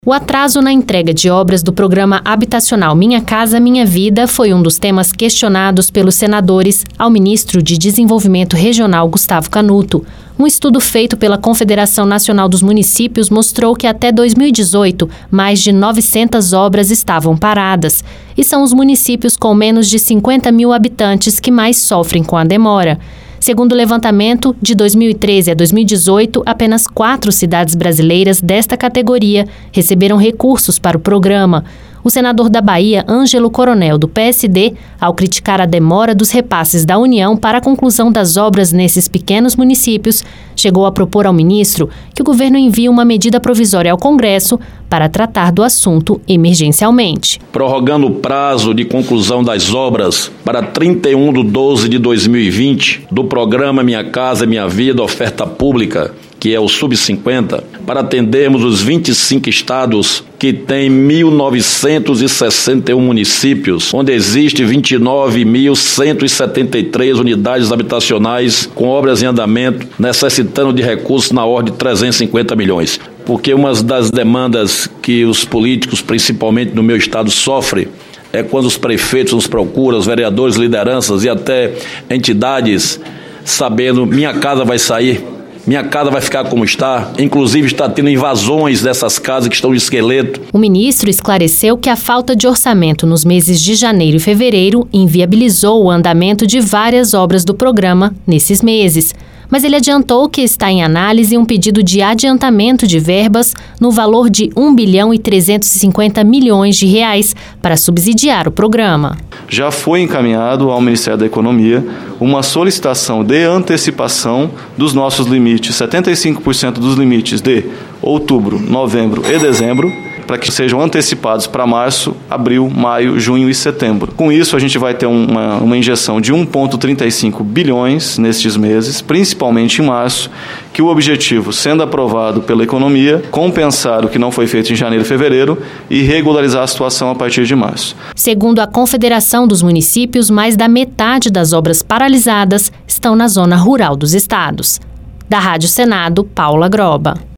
O atraso na entrega de obras do programa habitacional Minha Casa Minha Vida foi um dos temas questionados pelos senadores ao ministro de Desenvolvimento Regional, Gustavo Canuto. Um estudo feito pela Confederação Nacional dos Municípios mostrou que até 2018, mais de 900 obras estavam paradas. E são os municípios com menos de 50 mil habitantes que mais sofrem com a demora. Segundo o levantamento, de 2013 a 2018, apenas 4 cidades brasileiras desta categoria receberam recursos para o programa. O senador da Bahia, Ângelo Coronel, do PSD, ao criticar a demora dos repasses da União para a conclusão das obras nesses pequenos municípios, chegou a propor ao ministro que o governo envie uma medida provisória ao Congresso para tratar do assunto emergencialmente. Prorrogando o prazo de conclusão das obras para 31/12/2020 do programa Minha Casa Minha Vida, oferta pública, que é o Sub-50, para atendermos os 25 estados que têm 1.961 municípios, onde existe 29.173 unidades habitacionais com obras em andamento, necessitando de recursos na ordem de 350 milhões. Porque uma das demandas que os políticos, principalmente no meu estado, sofrem é quando os prefeitos nos procuram, os vereadores, lideranças e até entidades, sabendo minha casa vai sair, minha casa vai ficar como está, inclusive está tendo invasões dessas casas que estão no esqueleto. O ministro esclareceu que a falta de orçamento nos meses de janeiro e fevereiro inviabilizou o andamento de várias obras do programa nesses meses. Mas ele adiantou que está em análise um pedido de adiantamento de verbas no valor de R$1,350 bilhão para subsidiar o programa. Já foi encaminhado ao Ministério da Economia uma solicitação de antecipação dos nossos limites, 75% dos limites de outubro, novembro e dezembro, para que sejam antecipados para março, abril, maio, junho e setembro. Com isso, a gente vai ter uma injeção de 1,35 bilhões nestes meses, principalmente em março, que o objetivo, sendo aprovado pela economia, compensar o que não foi feito em janeiro e fevereiro e regularizar a situação a partir de março. Segundo a Confederação dos Municípios, mais da metade das obras paralisadas estão na zona rural dos estados. Da Rádio Senado, Paula Groba.